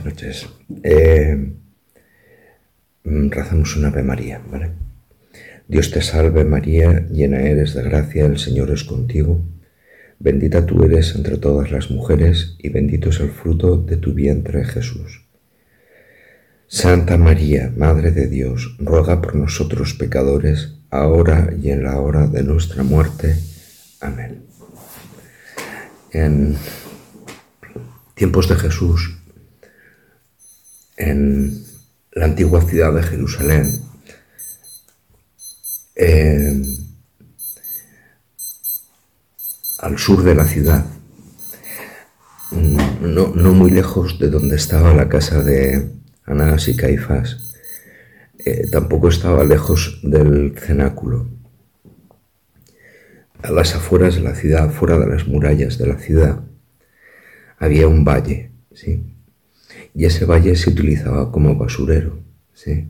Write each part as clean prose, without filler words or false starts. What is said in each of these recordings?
noches. Rezamos un Ave María, ¿vale? Dios te salve María, llena eres de gracia, el Señor es contigo. Bendita tú eres entre todas las mujeres y bendito es el fruto de tu vientre, Jesús. Santa María, Madre de Dios, ruega por nosotros pecadores, ahora y en la hora de nuestra muerte. Amén. En tiempos de Jesús, en la antigua ciudad de Jerusalén, al sur de la ciudad, no muy lejos de donde estaba la casa de Anás y Caifás, tampoco estaba lejos del cenáculo. A las afueras de la ciudad, fuera de las murallas de la ciudad, había un valle, ¿sí? Y ese valle se utilizaba como basurero, ¿sí?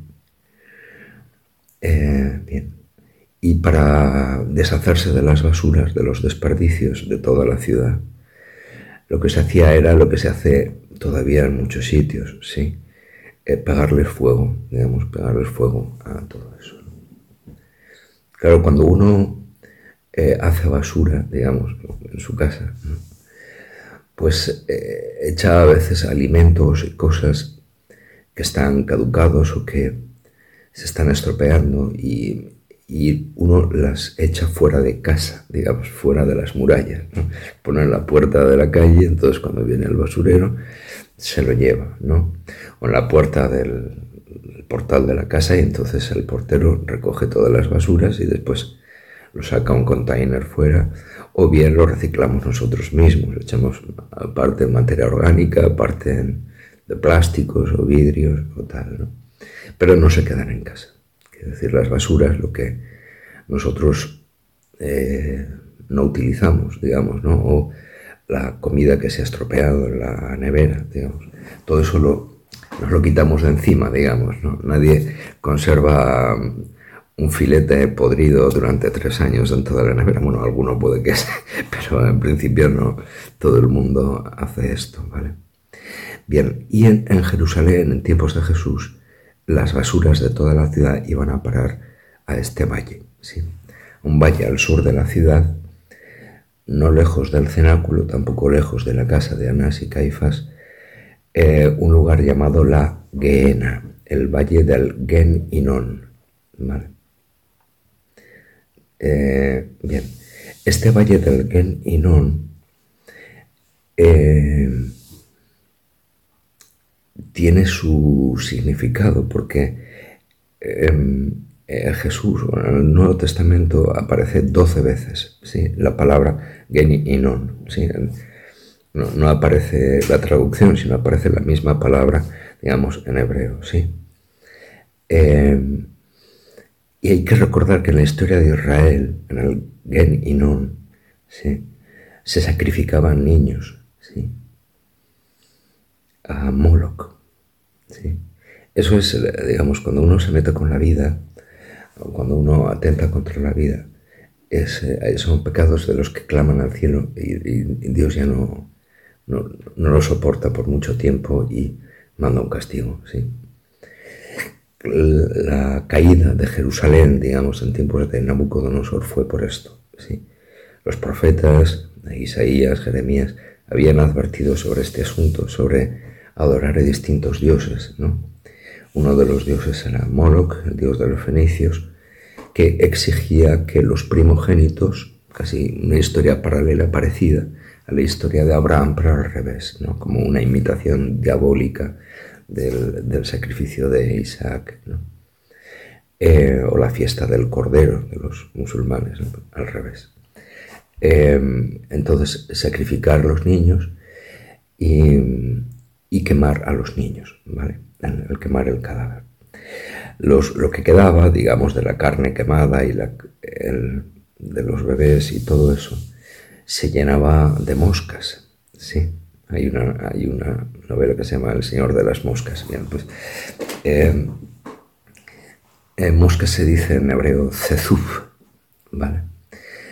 Bien. Y para deshacerse de las basuras, de los desperdicios de toda la ciudad, lo que se hacía era lo que se hace todavía en muchos sitios, ¿sí? Pegarles fuego, pegarles fuego a todo eso. Claro, cuando uno hace basura, en su casa, ¿no? Pues echa a veces alimentos y cosas que están caducados o que se están estropeando y uno las echa fuera de casa, fuera de las murallas, ¿no? Pone en la puerta de la calle, entonces cuando viene el basurero se lo lleva, ¿no? O en la puerta del portal de la casa y entonces el portero recoge todas las basuras y después lo saca a un container fuera, o bien lo reciclamos nosotros mismos, lo echamos aparte en materia orgánica, aparte de plásticos o vidrios o tal, ¿no? Pero no se quedan en casa. Es decir, las basuras, lo que nosotros no utilizamos, ¿no? O la comida que se ha estropeado en la nevera, todo eso nos lo quitamos de encima, ¿no? Nadie conserva un filete podrido durante 3 años dentro de la nevera. Bueno, alguno puede que sea, pero en principio no todo el mundo hace esto, ¿vale? Bien, y en Jerusalén, en tiempos de Jesús, las basuras de toda la ciudad iban a parar a este valle, ¿sí? Un valle al sur de la ciudad, no lejos del cenáculo, tampoco lejos de la casa de Anás y Caifás, un lugar llamado la Gehenna, el valle del Gen Hinnom, ¿vale? Bien, este valle del Gen Hinnom tiene su significado porque Jesús, en el Nuevo Testamento aparece 12 veces, ¿sí? La palabra Gen Hinnom, ¿sí? No aparece la traducción, sino aparece la misma palabra, en hebreo, ¿sí? Y hay que recordar que en la historia de Israel, en el Gen Hinnom, ¿sí? Se sacrificaban niños, ¿sí? A Moloch, ¿sí? Eso es, cuando uno se mete con la vida, o cuando uno atenta contra la vida, son pecados de los que claman al cielo y Dios ya no lo soporta por mucho tiempo y manda un castigo, ¿sí? La caída de Jerusalén, en tiempos de Nabucodonosor fue por esto, ¿sí? Los profetas, Isaías, Jeremías, habían advertido sobre este asunto, sobre adorar a distintos dioses, ¿no? Uno de los dioses era Moloch, el dios de los fenicios, que exigía que los primogénitos, casi una historia paralela parecida a la historia de Abraham, pero al revés, ¿no? Como una imitación diabólica del sacrificio de Isaac, ¿no? O la fiesta del Cordero de los musulmanes, ¿no? Al revés. Entonces, sacrificar a los niños y quemar a los niños, ¿vale? El quemar el cadáver. Lo que quedaba, de la carne quemada y de los bebés y todo eso, se llenaba de moscas, ¿sí? Hay una novela que se llama El Señor de las Moscas. Bien, pues moscas se dice en hebreo zezuf, ¿vale?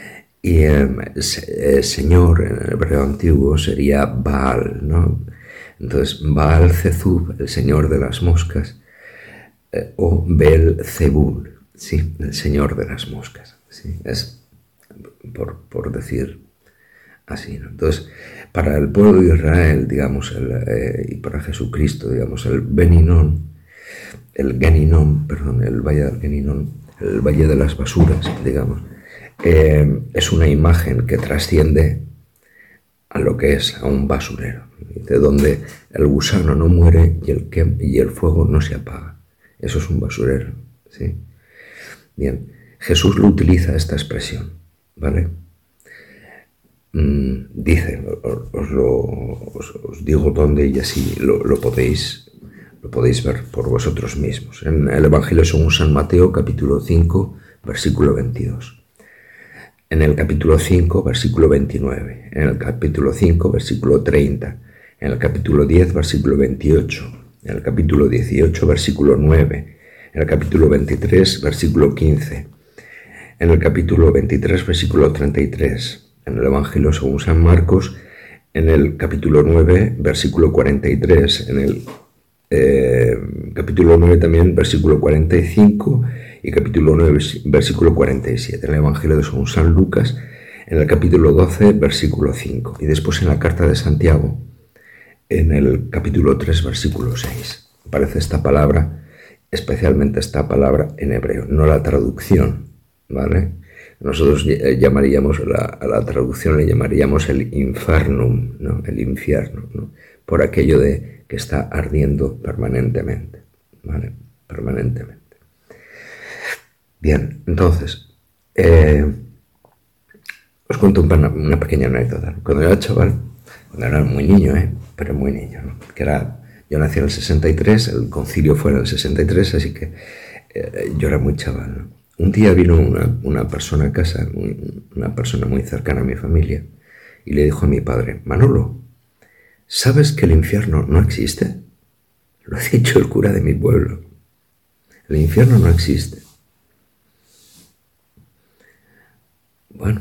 Y Señor en hebreo antiguo sería Baal, ¿no? Entonces, Baal-Zebub, el señor de las moscas, o Bel-Zebul, sí, el señor de las moscas, sí, es por decir así, ¿no? Entonces, para el pueblo de Israel, digamos, y para Jesucristo, digamos, el Geninom, perdón, el valle del Geninom, el valle de las basuras, digamos, es una imagen que trasciende a lo que es a un basurero, de donde el gusano no muere y el fuego no se apaga. Eso es un basurero, ¿sí? Bien, Jesús lo utiliza esta expresión, ¿vale? Dice, os digo dónde y así lo podéis ver por vosotros mismos. En el Evangelio según San Mateo, capítulo 5, versículo 22. En el capítulo 5, versículo 29. En el capítulo 5, versículo 30. En el capítulo 10, versículo 28. En el capítulo 18, versículo 9. En el capítulo 23, versículo 15. En el capítulo 23, versículo 33. En el Evangelio según San Marcos, en el capítulo 9, versículo 43. En el capítulo 9 también, versículo 45, y capítulo 9, versículo 47. En el Evangelio de San Lucas, en el capítulo 12, versículo 5. Y después en la carta de Santiago, en el capítulo 3, versículo 6. Aparece esta palabra, especialmente esta palabra en hebreo, no la traducción, ¿vale? Nosotros llamaríamos, a la traducción le llamaríamos el infernum, ¿no? El infierno, ¿no? Por aquello de que está ardiendo permanentemente, ¿vale? Permanentemente. Bien, entonces, os cuento una pequeña anécdota. Cuando yo era chaval, cuando era muy niño, pero muy niño, ¿no? Yo nací en el 63, el concilio fue en el 63, así que yo era muy chaval, ¿no? Un día vino una persona a casa, una persona muy cercana a mi familia, y le dijo a mi padre: Manolo, ¿sabes que el infierno no existe? Lo ha dicho el cura de mi pueblo. El infierno no existe. Bueno,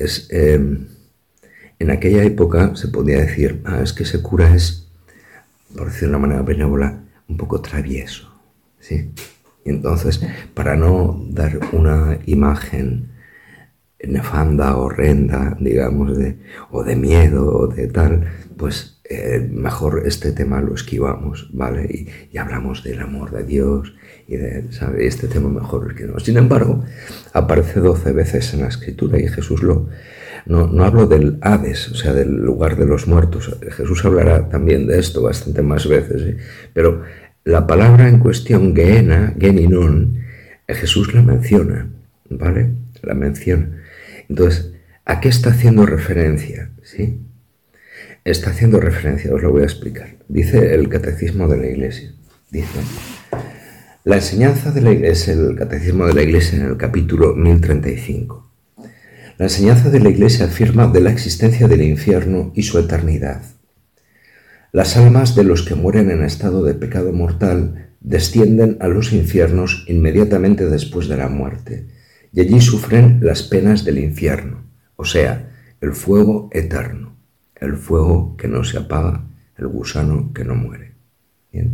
en aquella época se podía decir, es que ese cura es, por decirlo de una manera benévola, un poco travieso, ¿sí? Y entonces, para no dar una imagen nefanda, horrenda, digamos, o de miedo, o de tal, pues mejor este tema lo esquivamos, ¿vale? Y hablamos del amor de Dios, y ¿sabe? Este tema mejor es que no. Sin embargo, aparece 12 veces en la Escritura, y Jesús no hablo del Hades, o sea, del lugar de los muertos. Jesús hablará también de esto bastante más veces, ¿sí? Pero la palabra en cuestión, Gehenna, Geninon, Jesús la menciona, ¿vale? La menciona. Entonces, ¿a qué está haciendo referencia? ¿Sí? Está haciendo referencia, os lo voy a explicar. Dice el Catecismo de la Iglesia. Dice, la enseñanza de la Iglesia, el Catecismo de la Iglesia en el capítulo 1035. La enseñanza de la Iglesia afirma de la existencia del infierno y su eternidad. Las almas de los que mueren en estado de pecado mortal descienden a los infiernos inmediatamente después de la muerte, y allí sufren las penas del infierno, o sea, el fuego eterno, el fuego que no se apaga, el gusano que no muere. ¿Bien?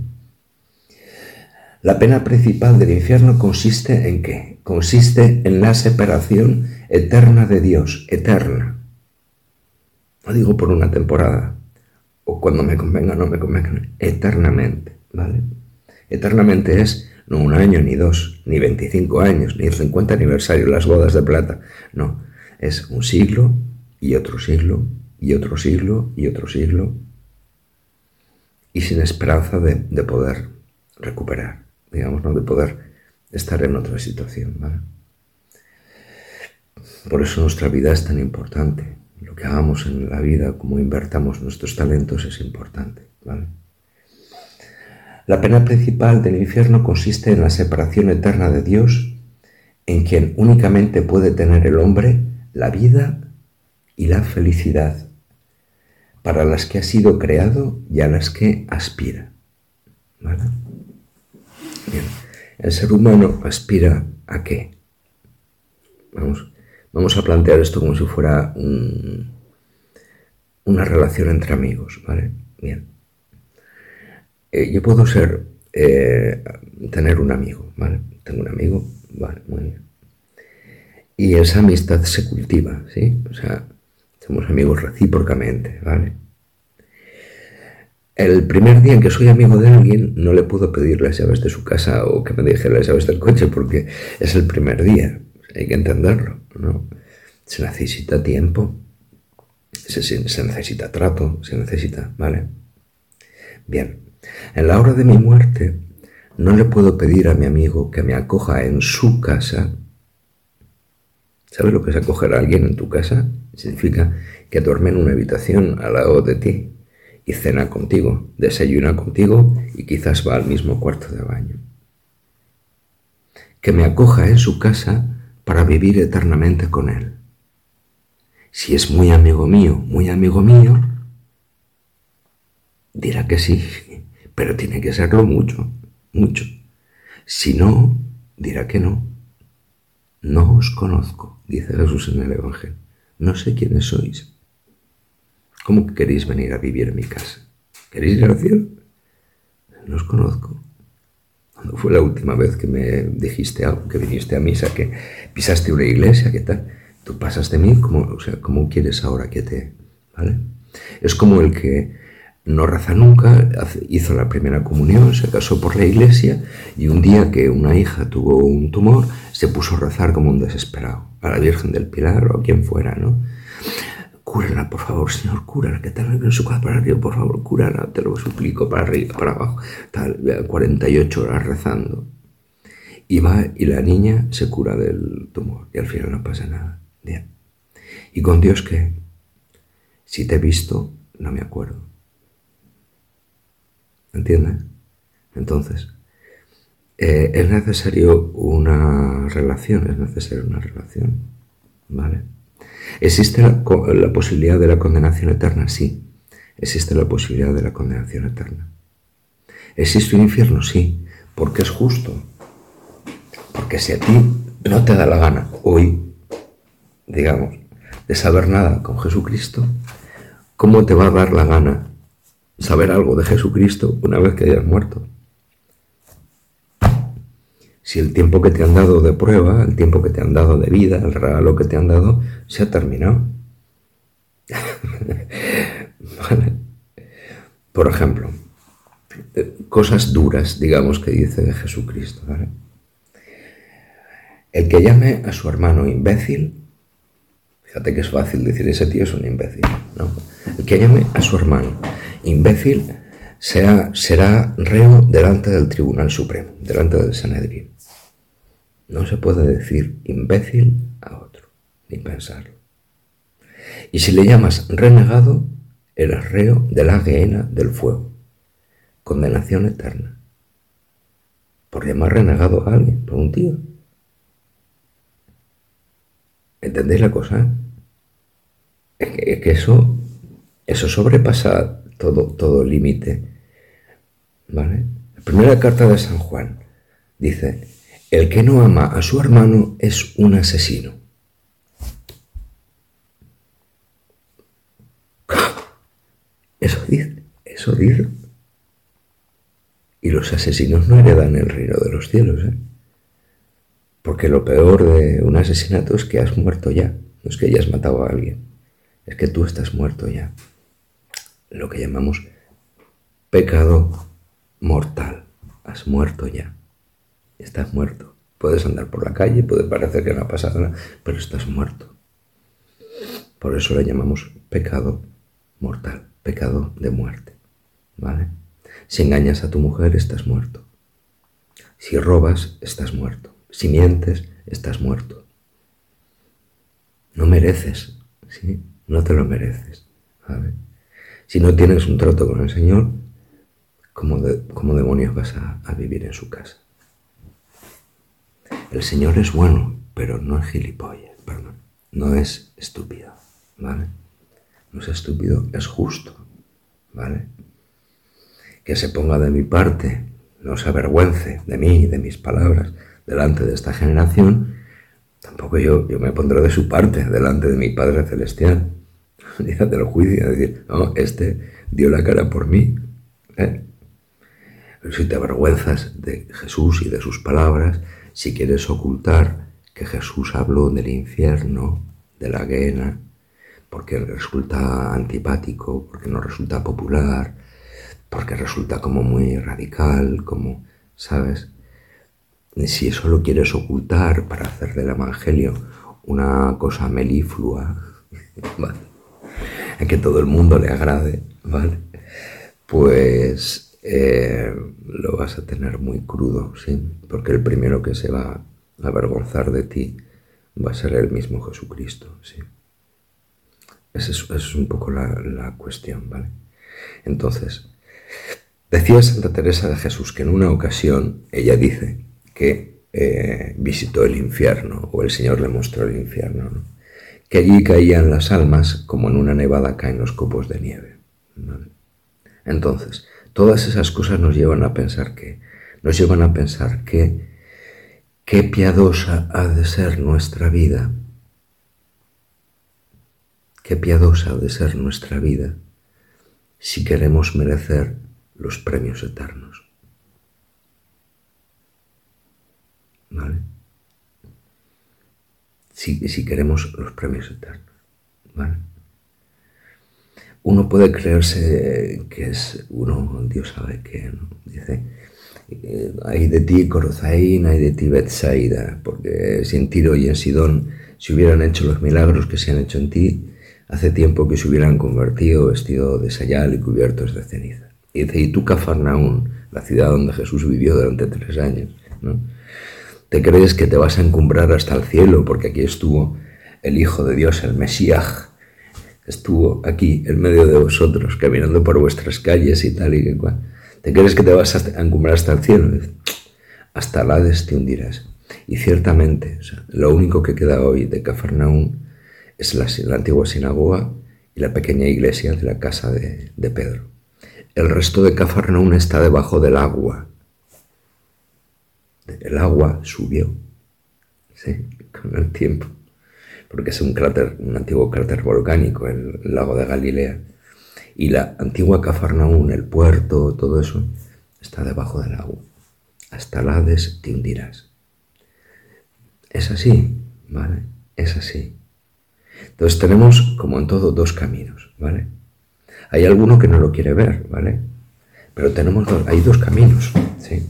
La pena principal del infierno consiste ¿en qué? Consiste en la separación eterna de Dios, eterna. No digo por una temporada, o cuando me convenga o no me convenga, eternamente, ¿vale? Eternamente es no un año, ni 2, ni 25 años, ni el 50 aniversario, las bodas de plata. No, es un siglo y otro siglo y otro siglo y otro siglo, y sin esperanza de poder recuperar, digamos, ¿no? De poder estar en otra situación, ¿vale? Por eso nuestra vida es tan importante. Lo que hagamos en la vida, cómo invertamos nuestros talentos, es importante, ¿vale? La pena principal del infierno consiste en la separación eterna de Dios, en quien únicamente puede tener el hombre la vida y la felicidad, para las que ha sido creado y a las que aspira, ¿vale? Bien. El ser humano aspira ¿a qué? Vamos a plantear esto como si fuera una relación entre amigos, ¿vale? Bien. Yo puedo tener un amigo, ¿vale? Tengo un amigo, vale, muy bien. Y esa amistad se cultiva, ¿sí? O sea, somos amigos recíprocamente, ¿vale? El primer día en que soy amigo de alguien, no le puedo pedir las llaves de su casa o que me deje las llaves del coche porque es el primer día. Hay que entenderlo, ¿no? Se necesita tiempo, se necesita trato, se necesita, ¿vale? Bien, en la hora de mi muerte, no le puedo pedir a mi amigo que me acoja en su casa. ¿Sabes lo que es acoger a alguien en tu casa? Significa que duerme en una habitación al lado de ti y cena contigo, desayuna contigo y quizás va al mismo cuarto de baño. Que me acoja en su casa para vivir eternamente con él. Si es muy amigo mío, dirá que sí, pero tiene que serlo mucho, mucho. Si no, dirá que no. No os conozco, dice Jesús en el Evangelio. No sé quiénes sois. ¿Cómo que queréis venir a vivir en mi casa? ¿Queréis ir al cielo? No os conozco. ¿Cuándo fue la última vez que me dijiste algo, que viniste a misa, que pisaste una iglesia, qué tal? Tú pasas de mí, ¿cómo quieres ahora que te...? ¿Vale? Es como el que no reza nunca, hizo la primera comunión, se casó por la iglesia y un día que una hija tuvo un tumor, se puso a rezar como un desesperado, a la Virgen del Pilar o a quien fuera, ¿no? Cúrala, por favor, Señor, cúrala, que tal en su casa para arriba, por favor, cúrala, te lo suplico, para arriba, para abajo, tal, 48 horas rezando. Y va y la niña se cura del tumor y al final no pasa nada. Bien. ¿Y con Dios qué? Si te he visto, no me acuerdo. ¿Entiendes? Entonces, es necesario una relación, ¿vale? ¿Existe la posibilidad de la condenación eterna? Sí, existe la posibilidad de la condenación eterna. ¿Existe un infierno? Sí, porque es justo. Porque si a ti no te da la gana hoy, digamos, de saber nada con Jesucristo, ¿cómo te va a dar la gana saber algo de Jesucristo una vez que hayas muerto? Si el tiempo que te han dado de prueba, el tiempo que te han dado de vida, el regalo que te han dado, se ha terminado. ¿Vale? Por ejemplo, cosas duras, digamos, que dice Jesucristo, ¿vale? El que llame a su hermano imbécil, fíjate que es fácil decir ese tío es un imbécil, ¿no? El que llame a su hermano imbécil será reo delante del Tribunal Supremo, delante del Sanedrín. No se puede decir imbécil a otro, ni pensarlo. Y si le llamas renegado, eres reo de la gehenna del fuego, condenación eterna, por llamar renegado a alguien, por un tío. ¿Entendéis la cosa? Es que eso sobrepasa todo límite, ¿vale? La primera carta de San Juan dice: el que no ama a su hermano es un asesino. Eso dice. Y los asesinos no heredan el reino de los cielos, ¿eh? Porque lo peor de un asesinato es que has muerto ya. No es que hayas matado a alguien, es que tú estás muerto ya. Lo que llamamos pecado mortal. Has muerto ya. Estás muerto. Puedes andar por la calle, puede parecer que no ha pasado nada, pero estás muerto. Por eso le llamamos pecado mortal, pecado de muerte, ¿vale? Si engañas a tu mujer, estás muerto. Si robas, estás muerto. Si mientes, estás muerto. No mereces, ¿sí? No te lo mereces, ¿vale? Si no tienes un trato con el Señor, ¿cómo demonios vas a vivir en su casa? El Señor es bueno, pero no es gilipollas, perdón. No es estúpido, ¿vale? No es estúpido, es justo, ¿vale? Que se ponga de mi parte, no se avergüence de mí, de mis palabras, delante de esta generación, tampoco yo me pondré de su parte delante de mi Padre Celestial. Dígate el juicio, decir, no, este dio la cara por mí, ¿eh? si te avergüenzas de Jesús y de sus palabras, si quieres ocultar que Jesús habló del infierno, de la Gehenna, porque resulta antipático, porque no resulta popular, porque resulta como muy radical, como, ¿sabes? Si eso lo quieres ocultar para hacer del Evangelio una cosa meliflua, ¿vale?, a que todo el mundo le agrade, ¿vale?, pues lo vas a tener muy crudo, ¿sí? Porque el primero que se va a avergonzar de ti va a ser el mismo Jesucristo, ¿sí? Esa es un poco la cuestión, ¿vale? Entonces, decía Santa Teresa de Jesús que en una ocasión ella dice que visitó el infierno, o el Señor le mostró el infierno, ¿no?, que allí caían las almas como en una nevada caen los copos de nieve, ¿vale? Entonces, todas esas cosas nos llevan a pensar que qué piadosa ha de ser nuestra vida, qué piadosa ha de ser nuestra vida si queremos merecer los premios eternos, ¿vale? Si queremos los premios eternos, ¿vale? Uno puede creerse que es uno, Dios sabe qué, ¿no? Dice, ay de ti Corozaín, ay de ti Betsaida, porque si en Tiro y en Sidón se hubieran hecho los milagros que se han hecho en ti, hace tiempo que se hubieran convertido vestido de sayal y cubiertos de ceniza. Y dice, y tú Cafarnaún, la ciudad donde Jesús vivió durante 3 años, ¿no?, ¿te crees que te vas a encumbrar hasta el cielo porque aquí estuvo el Hijo de Dios, el Mesías? Estuvo aquí en medio de vosotros, caminando por vuestras calles y tal y que cual. ¿Te crees que te vas a encumbrar hasta el cielo? Hasta el Hades te hundirás. Y ciertamente, o sea, lo único que queda hoy de Cafarnaún es la antigua sinagoga y la pequeña iglesia de la casa de Pedro. El resto de Cafarnaún está debajo del agua. El agua subió, ¿sí?, con el tiempo, porque es un antiguo cráter volcánico, el lago de Galilea, y la antigua Cafarnaún, el puerto, todo eso, está debajo del agua. Hasta el Hades te hundirás. Es así, ¿vale? Es así. Entonces tenemos, como en todo, 2 caminos, ¿vale? Hay alguno que no lo quiere ver, ¿vale? Pero hay 2 caminos, ¿sí?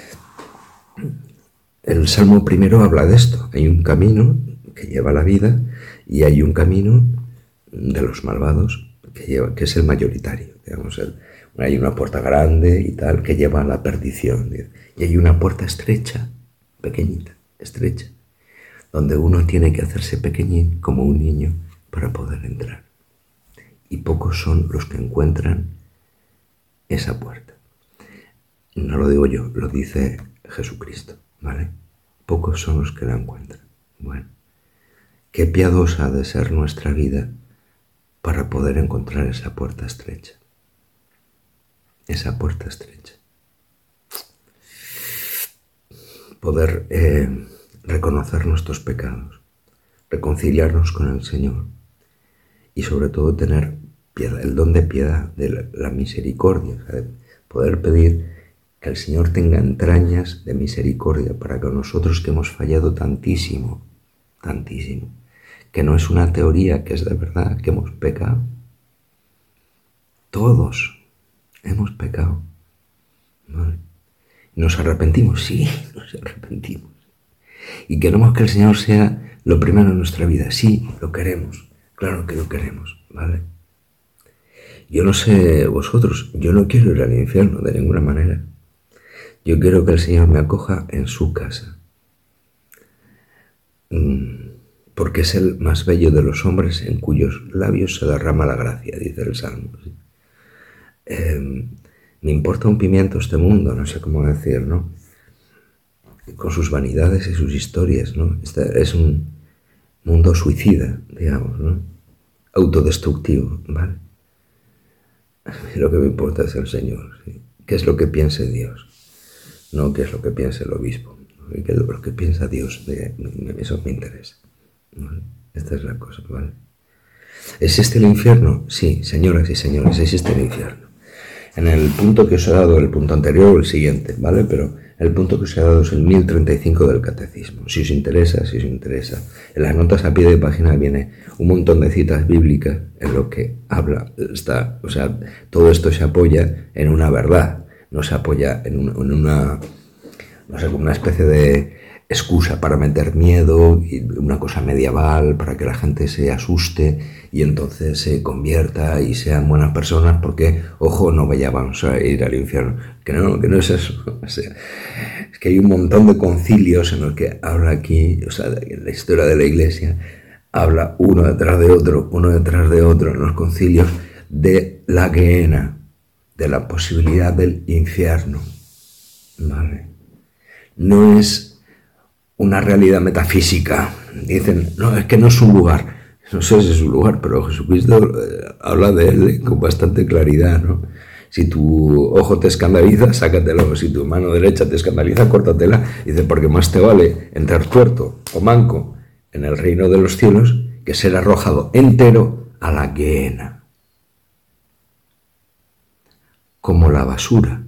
El Salmo primero habla de esto. Hay un camino que lleva a la vida y hay un camino de los malvados que es el mayoritario. Digamos, hay una puerta grande y tal que lleva a la perdición. Y hay una puerta estrecha, pequeñita, estrecha, donde uno tiene que hacerse pequeñín como un niño para poder entrar. Y pocos son los que encuentran esa puerta. No lo digo yo, lo dice Jesucristo, ¿vale? Pocos son los que la encuentran. Bueno, qué piadosa ha de ser nuestra vida para poder encontrar esa puerta estrecha. Esa puerta estrecha. Poder reconocer nuestros pecados, reconciliarnos con el Señor y sobre todo tener piedad, el don de piedad, de la misericordia, o sea, de poder pedir que el Señor tenga entrañas de misericordia para que nosotros que hemos fallado tantísimo, tantísimo, que no es una teoría, que es de verdad, que hemos pecado. Todos hemos pecado, ¿vale? ¿Nos arrepentimos? Sí, nos arrepentimos. Y queremos que el Señor sea lo primero en nuestra vida. Sí, lo queremos, claro que lo queremos, ¿vale? Yo no sé vosotros, yo no quiero ir al infierno de ninguna manera. Yo quiero que el Señor me acoja en su casa, porque es el más bello de los hombres en cuyos labios se derrama la gracia, dice el Salmo. ¿Sí? Me importa un pimiento este mundo, no sé cómo decir, ¿no? Con sus vanidades y sus historias, ¿no? Este es un mundo suicida, digamos, ¿no? Autodestructivo, ¿vale? Lo que me importa es el Señor, ¿sí? ¿Qué es lo que piense Dios? No qué es lo que piense el obispo, ¿no? Y qué es lo que piensa Dios, eso me interesa, ¿vale? Esta es la cosa, ¿vale? ¿Existe el infierno? Sí, señoras y señores, existe el infierno. En el punto que os he dado, el punto anterior o el siguiente, ¿vale? Pero el punto que os he dado es el 1035 del Catecismo. Si os interesa, si os interesa. En las notas a pie de página viene un montón de citas bíblicas en lo que habla. O sea, todo esto se apoya en una verdad, no se apoya en una, no sé, como una especie de excusa para meter miedo y una cosa medieval para que la gente se asuste y entonces se convierta y sean buenas personas porque, ojo, no vayamos a ir al infierno. Que no es eso. O sea, es que hay un montón de concilios en los que habla aquí, o sea, en la historia de la Iglesia, habla uno detrás de otro en los concilios de la gehenna, de la posibilidad del infierno. ¿Vale? No es una realidad metafísica. Dicen, no, es que no es un lugar. No sé si es un lugar, pero Jesucristo habla de él con bastante claridad, ¿no? Si tu ojo te escandaliza, sácatelo. Si tu mano derecha te escandaliza, córtatela. Dice, porque más te vale entrar tuerto o manco en el reino de los cielos que ser arrojado entero a la gehenna. Como la basura,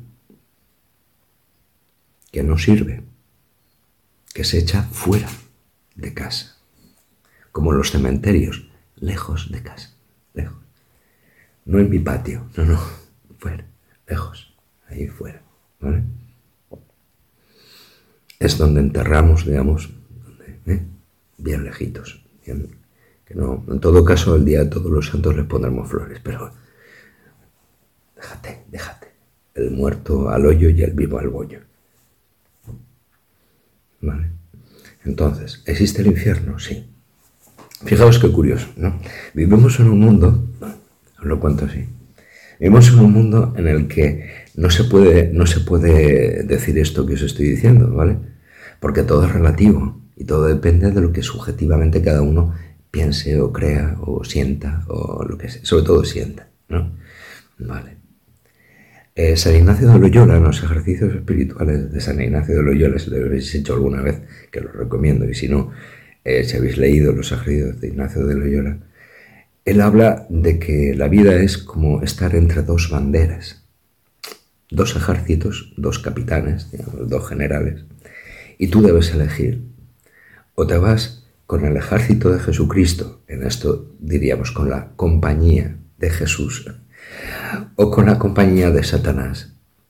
que no sirve, que se echa fuera de casa, como los cementerios, lejos de casa, lejos. No en mi patio, no, fuera, lejos, ahí fuera, ¿vale? Es donde enterramos, digamos, bien lejitos, bien, que no, en todo caso el día de todos los santos les pondremos flores, pero déjate, el muerto al hoyo y el vivo al bollo. ¿Vale? Entonces, ¿existe el infierno? Sí. Fijaos qué curioso, ¿no? Vivimos en un mundo, os lo cuento así, vivimos en un mundo en el que no se puede decir esto que os estoy diciendo, ¿vale? Porque todo es relativo y todo depende de lo que subjetivamente cada uno piense o crea o sienta o lo que sea, sobre todo sienta, ¿no? Vale. San Ignacio de Loyola, en los ejercicios espirituales de San Ignacio de Loyola, si lo habéis hecho alguna vez, que lo recomiendo, y si no, si habéis leído los ejercicios de Ignacio de Loyola, él habla de que la vida es como estar entre dos banderas, dos ejércitos, dos capitanes, digamos, dos generales, y tú debes elegir, o te vas con el ejército de Jesucristo, en esto diríamos con la compañía de Jesús, o con la compañía de Satanás.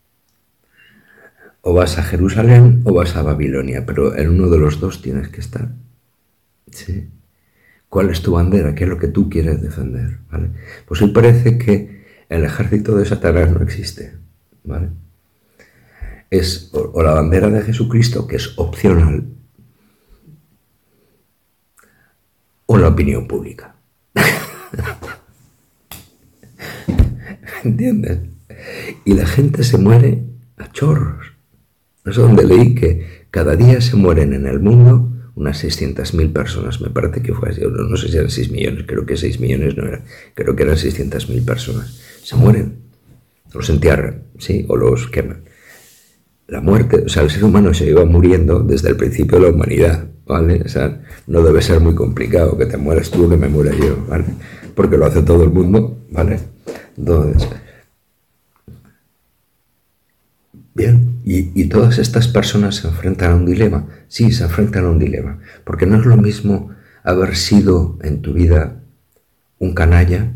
O vas a Jerusalén o vas a Babilonia, pero en uno de los dos tienes que estar. ¿Sí? ¿Cuál es tu bandera? ¿Qué es lo que tú quieres defender? ¿Vale? Pues hoy parece que el ejército de Satanás no existe, ¿vale? Es o la bandera de Jesucristo, que es opcional, o la opinión pública. ¿Entiendes? Y la gente se muere a chorros. No sé dónde leí que cada día se mueren en el mundo unas 600.000 personas. Me parece que fue así. No sé si eran 6 millones, creo que 6 millones no era. Creo que eran 600.000 personas. Se mueren. Los entierran, ¿sí? O los queman. La muerte, o sea, el ser humano se iba muriendo desde el principio de la humanidad, ¿vale? O sea, no debe ser muy complicado que te mueras tú o que me muera yo, ¿vale? Porque lo hace todo el mundo, ¿vale? Entonces, bien, y todas estas personas se enfrentan a un dilema. Sí, se enfrentan a un dilema, porque no es lo mismo haber sido en tu vida un canalla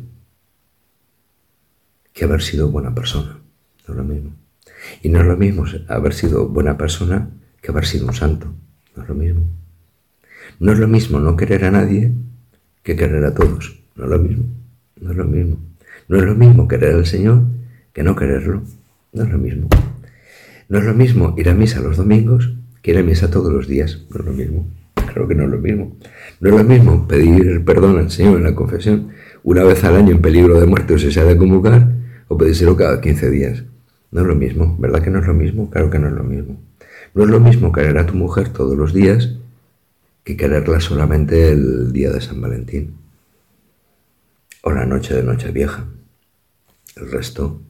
que haber sido buena persona. No es lo mismo. Y no es lo mismo haber sido buena persona que haber sido un santo. No es lo mismo. No es lo mismo no querer a nadie que querer a todos. No es lo mismo. No es lo mismo. No es lo mismo querer al Señor que no quererlo. No es lo mismo. No es lo mismo ir a misa los domingos que ir a misa todos los días. No es lo mismo. Creo que no es lo mismo. No es lo mismo pedir perdón al Señor en la confesión una vez al año en peligro de muerte o si se ha de comulgar, o pedírselo cada 15 días. No es lo mismo, ¿verdad que no es lo mismo? Claro que no es lo mismo. No es lo mismo querer a tu mujer todos los días que quererla solamente el día de San Valentín o la noche de Nochevieja. El resto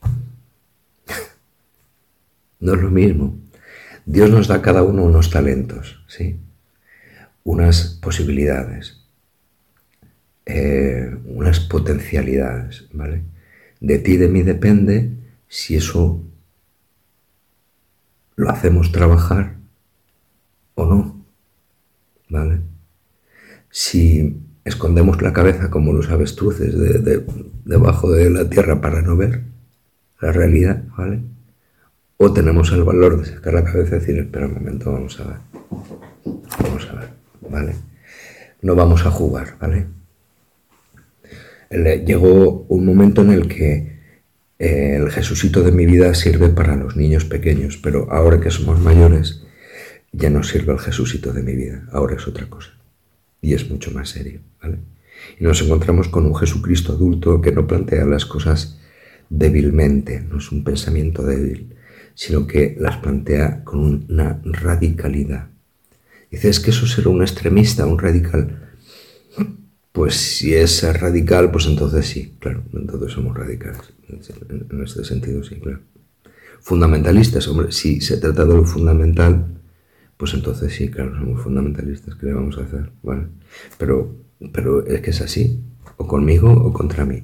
no es lo mismo. Dios nos da a cada uno unos talentos, ¿sí? Unas posibilidades, unas potencialidades, ¿vale? De ti, de mí depende si eso lo hacemos trabajar o no, ¿vale? Si escondemos la cabeza como los avestruces debajo de la tierra para no ver la realidad, ¿vale? O tenemos el valor de sacar la cabeza y decir, espera un momento, vamos a ver, ¿vale? No vamos a jugar, ¿vale? Llegó un momento en el que el Jesucito de mi vida sirve para los niños pequeños, pero ahora que somos mayores ya no sirve el Jesucito de mi vida, ahora es otra cosa y es mucho más serio, ¿vale? Y nos encontramos con un Jesucristo adulto que no plantea las cosas débilmente, no es un pensamiento débil, sino que las plantea con una radicalidad. Dice, es que eso será un extremista, un radical. Pues si es radical, pues entonces sí, claro, entonces somos radicales. En este sentido, sí, claro. Fundamentalistas, hombre, si se trata de lo fundamental, pues entonces sí, claro, somos fundamentalistas, ¿qué le vamos a hacer? ¿Vale? Pero es que es así, o conmigo o contra mí.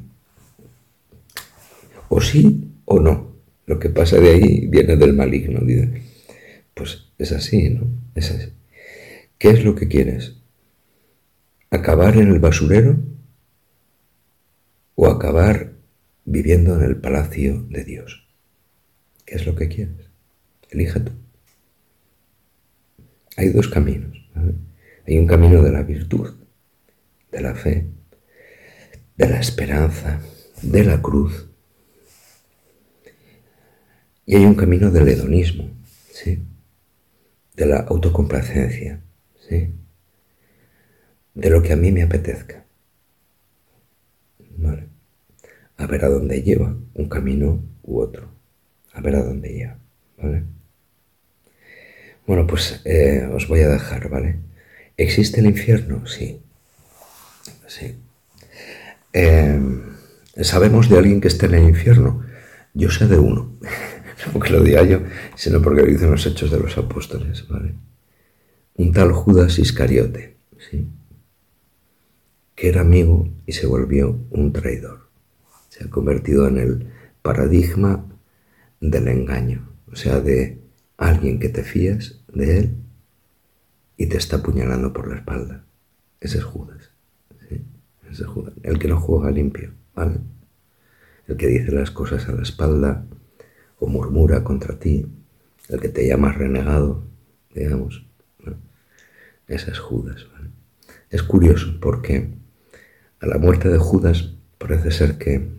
O sí o no. Lo que pasa de ahí viene del maligno, dice. Pues es así, ¿no? Es así. ¿Qué es lo que quieres? ¿Acabar en el basurero o acabar viviendo en el palacio de Dios? ¿Qué es lo que quieres? Elige tú. Hay dos caminos, ¿vale? Hay un camino de la virtud, de la fe, de la esperanza, de la cruz. Y hay un camino del hedonismo, ¿sí? De la autocomplacencia, ¿sí? De lo que a mí me apetezca. ¿Vale? A ver a dónde lleva un camino u otro. A ver a dónde lleva, ¿vale? Bueno, pues os voy a dejar, ¿vale? ¿Existe el infierno? Sí. Sí. ¿Sabemos de alguien que esté en el infierno? Yo sé de uno. No porque lo diga yo, sino porque lo dicen los Hechos de los Apóstoles, ¿vale? Un tal Judas Iscariote, ¿sí? Que era amigo y se volvió un traidor. Se ha convertido en el paradigma del engaño, o sea, de alguien que te fías de él y te está apuñalando por la espalda. Ese es Judas, ¿sí? Ese es Judas, el que no juega limpio, ¿vale? El que dice las cosas a la espalda o murmura contra ti, el que te llama renegado, digamos, ¿no? Ese es Judas, ¿vale? Es curioso porque a la muerte de Judas parece ser que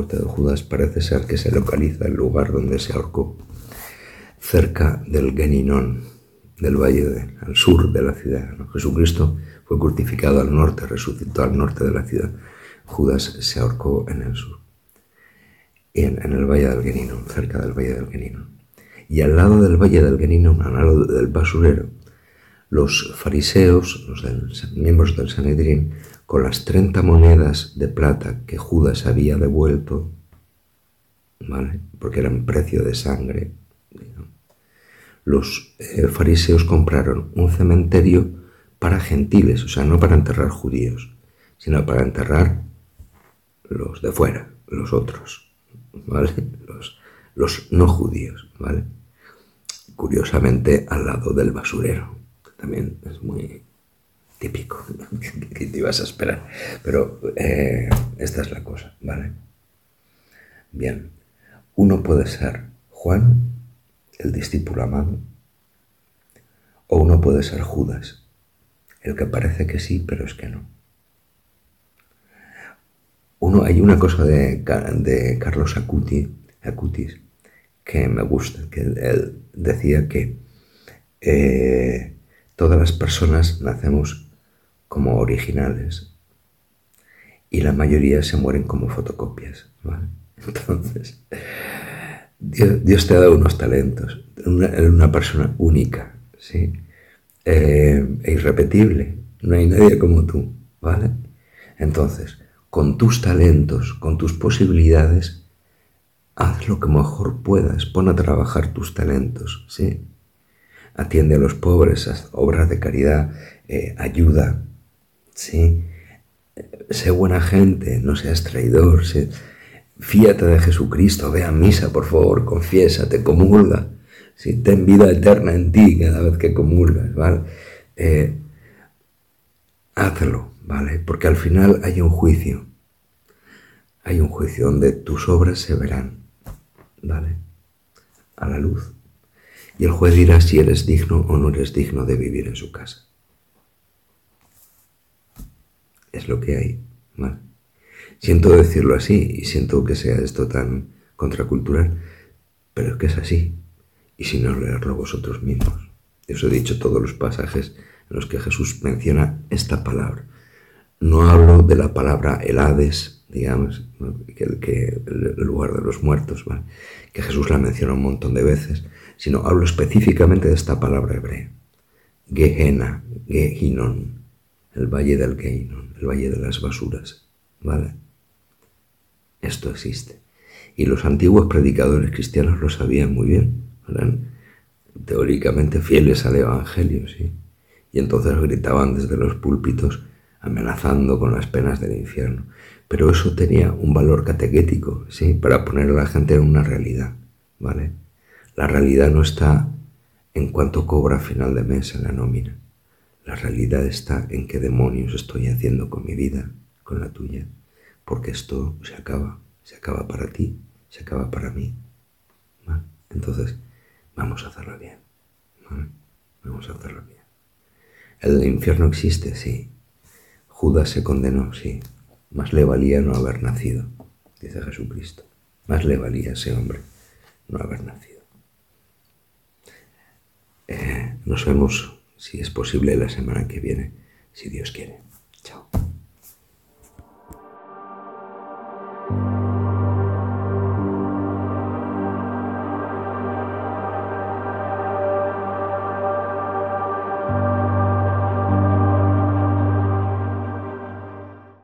se localiza el lugar donde se ahorcó, cerca del Geninón, del valle al sur de la ciudad, ¿no? Jesucristo fue crucificado al norte, resucitó al norte de la ciudad. Judas se ahorcó en el sur, en el valle del Geninón, cerca del valle del Geninón. Y al lado del valle del Geninón, al lado del basurero, los fariseos, miembros del Sanedrín, con las 30 monedas de plata que Judas había devuelto, ¿vale? Porque eran precio de sangre, digamos, los fariseos compraron un cementerio para gentiles, o sea, no para enterrar judíos, sino para enterrar los de fuera, los otros, ¿vale? Los no judíos, ¿vale? Curiosamente al lado del basurero, que también es muy típico, que te ibas a esperar, pero esta es la cosa, ¿vale? Bien, uno puede ser Juan, el discípulo amado, o uno puede ser Judas, el que parece que sí, pero es que no. Hay una cosa de Carlos Acutis que me gusta, que él decía que todas las personas nacemos como originales y la mayoría se mueren como fotocopias, ¿vale? Entonces, Dios te ha dado unos talentos, eres una persona única, ¿sí? E irrepetible, no hay nadie como tú, ¿vale? Entonces, con tus talentos, con tus posibilidades, haz lo que mejor puedas, pon a trabajar tus talentos, ¿sí? Atiende a los pobres, haz obras de caridad, ayuda, ¿sí? Sé buena gente, no seas traidor, ¿sí? fíate de Jesucristo, ve a misa, por favor, confiésate, comulga. Si ten vida eterna en ti cada vez que comulgas, ¿vale? Hazlo, ¿vale? Porque al final hay un juicio. Hay un juicio donde tus obras se verán, ¿vale? A la luz. Y el juez dirá si eres digno o no eres digno de vivir en su casa. Es lo que hay, ¿vale? Siento decirlo así y siento que sea esto tan contracultural, pero es que es así. Y si no, leerlo vosotros mismos. Os he dicho todos los pasajes en los que Jesús menciona esta palabra. No hablo de la palabra el Hades, digamos, ¿no? El lugar de los muertos, ¿vale? Que Jesús la menciona un montón de veces, sino hablo específicamente de esta palabra hebrea. Gehenna, Gehinon, el valle del Gehinon, el valle de las basuras, ¿vale? Esto existe. Y los antiguos predicadores cristianos lo sabían muy bien. Eran teóricamente fieles al Evangelio, ¿sí? Y entonces gritaban desde los púlpitos amenazando con las penas del infierno. Pero eso tenía un valor catequético, ¿sí? Para poner a la gente en una realidad, ¿vale? La realidad no está en cuánto cobra a final de mes en la nómina. La realidad está en qué demonios estoy haciendo con mi vida, con la tuya, porque esto se acaba para ti, se acaba para mí, ¿vale? Entonces, vamos a hacerlo bien, ¿vale? Vamos a hacerlo bien. ¿El infierno existe? Sí. Judas se condenó, sí. Más le valía no haber nacido, dice Jesucristo. Más le valía a ese hombre no haber nacido. Nos vemos, si es posible, la semana que viene, si Dios quiere.